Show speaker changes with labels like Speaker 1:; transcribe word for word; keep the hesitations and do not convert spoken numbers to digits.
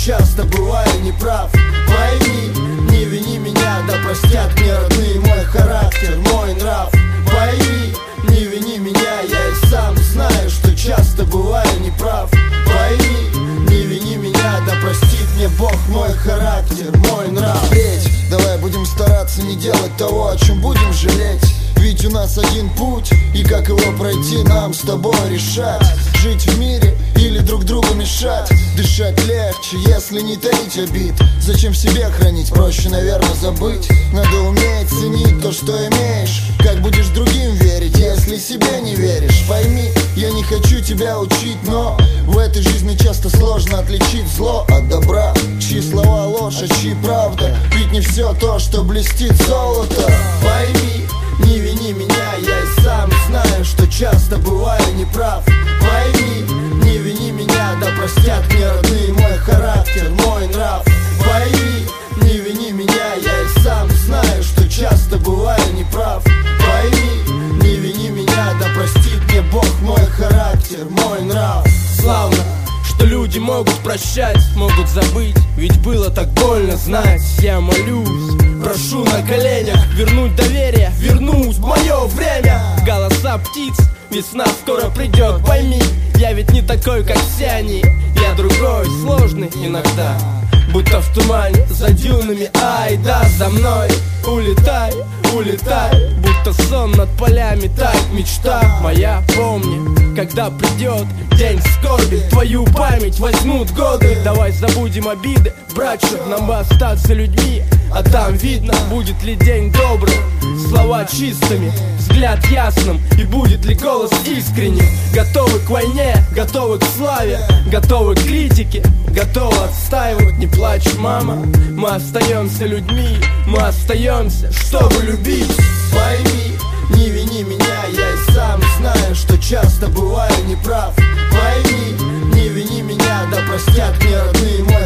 Speaker 1: часто бываю неправ. Пойми, не вини меня, да простят мне родные мой характер, мой нрав. Пойми, не вини меня, я и сам знаю, что часто бываю неправ. Пойми, не вини меня, да простит мне Бог мой характер, мой нрав. Впредь давай будем стараться не делать того, о чем будем жалеть. Ведь у нас один путь, и как его пройти, нам с тобой решать. Жить в мире или друг другу мешать. Дышать легче, если не таить обид. Зачем в себе хранить, проще, наверное, забыть. Надо уметь ценить то, что имеешь. Как будешь другим верить, если себе не веришь? Пойми, я не хочу тебя учить, но в этой жизни часто сложно отличить зло от добра. Чьи слова ложь, а чьи правда. Ведь не все то, что блестит золото. Пойми, не вини меня, я и сам знаю, что часто бываю неправ. Пойми, не вини меня, да простят мне родные мой характер, мой нрав. Пойми, не вини меня, я и сам знаю, что часто бываю неправ. Пойми, не вини меня, да простит мне Бог мой характер, мой нрав.
Speaker 2: Славно, что люди могут прощать, могут забыть, ведь было так больно знать. Я молюсь, прошу на коленях вернуть доверие, вернуть в мое время. Голоса птиц, весна скоро придет, пойми, я ведь не такой, как все они. Я другой, сложный иногда, будто в тумане за дюнами. Ай да, за мной улетай, улетай, будто сон над полями тает мечта моя. Помни, когда придет день скорби, твою память возьмут годы. Давай забудем обиды, брать, чтоб нам остаться людьми. А там видно, будет ли день добрым, слова чистыми, взгляд ясным, и будет ли голос искренним. Готовы к войне, готовы к славе, готовы к критике, готовы отстаивать. Не плачь, мама, мы остаемся людьми, мы остаемся, чтобы любить.
Speaker 1: Пойми, не вини меня, я и сам знаю, что часто бываю неправ. Пойми, не вини меня, да простят мне родные мой